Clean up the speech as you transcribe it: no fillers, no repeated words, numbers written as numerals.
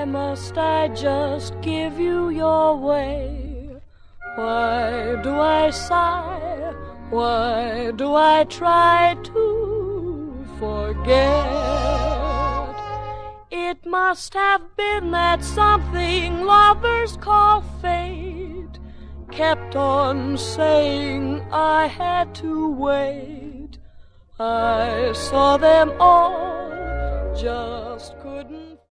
must I just give you your way? Why do I sigh? Why do I try to forget? It must have been that something lovers call fate kept on saying I had to wait. I saw them all, just couldn't